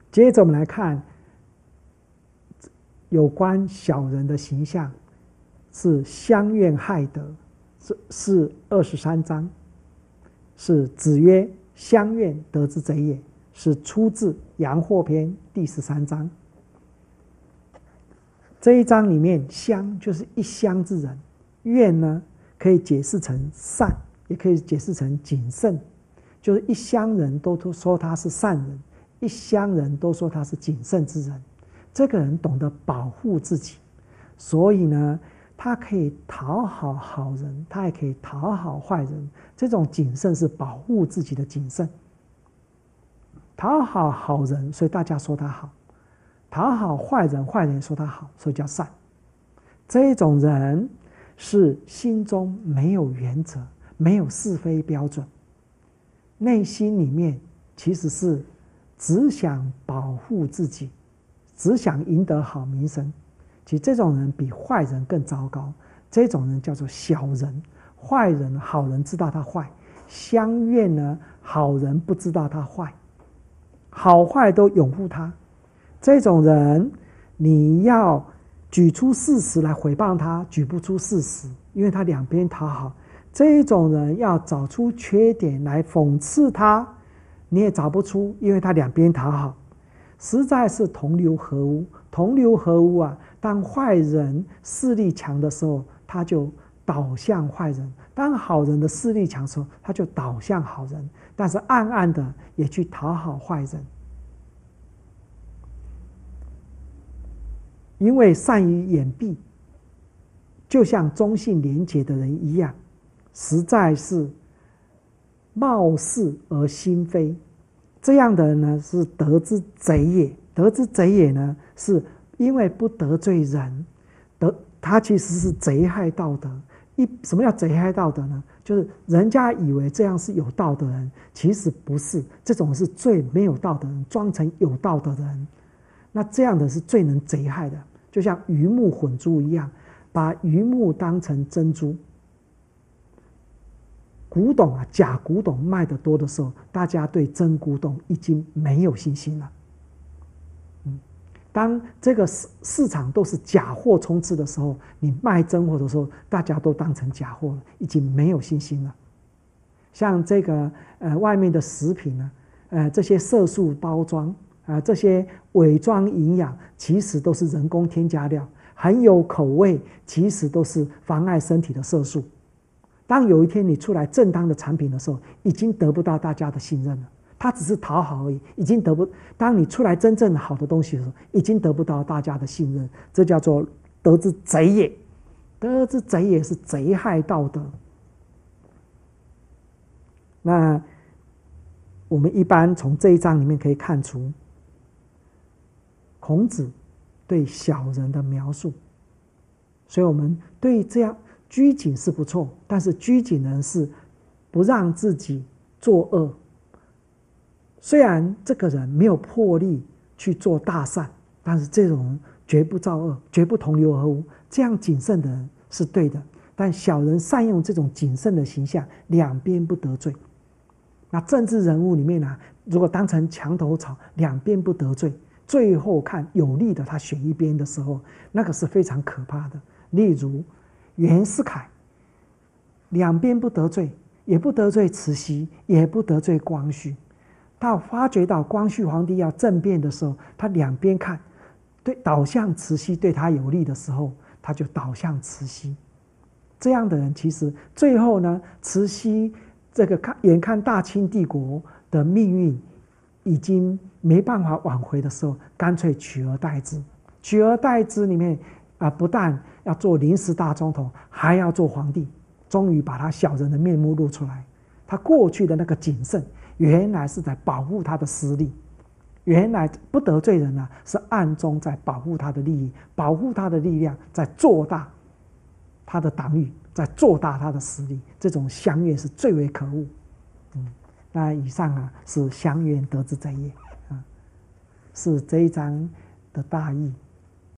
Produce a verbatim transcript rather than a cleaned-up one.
接着我们来看有关小人的形象，是相怨害德，是是二十三章，是子曰：“相怨，德之贼也。”是出自阳货篇第十三章。这一章里面，相就是一乡之人，怨呢可以解释成善，也可以解释成谨慎，就是一乡人都说他是善人，一乡人都说他是谨慎之人。这个人懂得保护自己，所以呢，他可以讨好好人，他也可以讨好坏人。这种谨慎是保护自己的谨慎。讨好好人，所以大家说他好；讨好坏人，坏人说他好，所以叫善。这种人是心中没有原则，没有是非标准，内心里面其实是只想保护自己，只想赢得好名声。其实这种人比坏人更糟糕，这种人叫做小人。坏人好人知道他坏，相怨呢，好人不知道他坏，好坏都拥护他。这种人你要举出事实来诽谤他，举不出事实，因为他两边讨好。这种人要找出缺点来讽刺他，你也找不出，因为他两边讨好。实在是同流合污。同流合污啊，当坏人势力强的时候，他就倒向坏人；当好人的势力强的时候，他就倒向好人，但是暗暗的也去讨好坏人。因为善于掩蔽，就像忠信廉洁的人一样，实在是貌似而心非。这样的人呢，是德之贼也。德之贼也呢，是因为不得罪人，得他其实是贼害道德。一什么叫贼害道德呢？就是人家以为这样是有道德的人，其实不是，这种是最没有道德的人，装成有道德的人。那这样的是最能贼害的，就像鱼目混珠一样，把鱼目当成珍珠。古董啊，假古董卖得多的时候，大家对真古董已经没有信心了。嗯，当这个市市场都是假货充斥的时候，你卖真货的时候，大家都当成假货了，已经没有信心了。像这个呃外面的食品呢，呃这些色素包装啊、呃，这些伪装营养，其实都是人工添加料，很有口味，其实都是妨碍身体的色素。当有一天你出来正当的产品的时候，已经得不到大家的信任了。它只是讨好而已，已经得不。当你出来真正好的东西的时候，已经得不到大家的信任。这叫做德之贼也。德之贼也是贼害道德。那我们一般从这一章里面可以看出，孔子对小人的描述。所以我们对这样拘谨是不错，但是拘谨人是不让自己作恶。虽然这个人没有魄力去做大善，但是这种人绝不造恶，绝不同流合污。这样谨慎的人是对的，但小人善用这种谨慎的形象，两边不得罪。那政治人物里面呢、啊，如果当成墙头草，两边不得罪，最后看有利的他选一边的时候，那个是非常可怕的。例如袁世凯，两边不得罪，也不得罪慈禧，也不得罪光绪。到发觉到光绪皇帝要政变的时候，他两边看，对倒向慈禧对他有利的时候，他就倒向慈禧。这样的人其实最后呢，慈禧这个看眼看大清帝国的命运已经没办法挽回的时候，干脆取而代之。取而代之里面啊、呃，不但要做临时大总统，还要做皇帝，终于把他小人的面目露出来。他过去的那个谨慎，原来是在保护他的私利，原来不得罪人啊，是暗中在保护他的利益，保护他的力量，在做大他的党羽，在做大他的实力。这种相怨是最为可恶。嗯，那以上啊是相怨德之贼也啊，是这一章的大意。